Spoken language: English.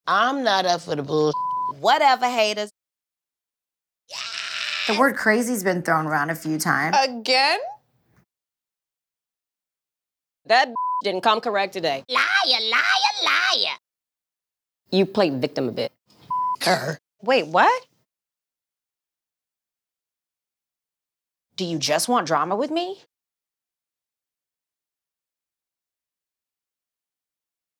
I'm not up for the bull. Whatever, haters. The word crazy's been thrown around a few times. Again? That didn't come correct today. Liar, liar, liar. You played victim a bit. Her. Wait, what? Do you just want drama with me?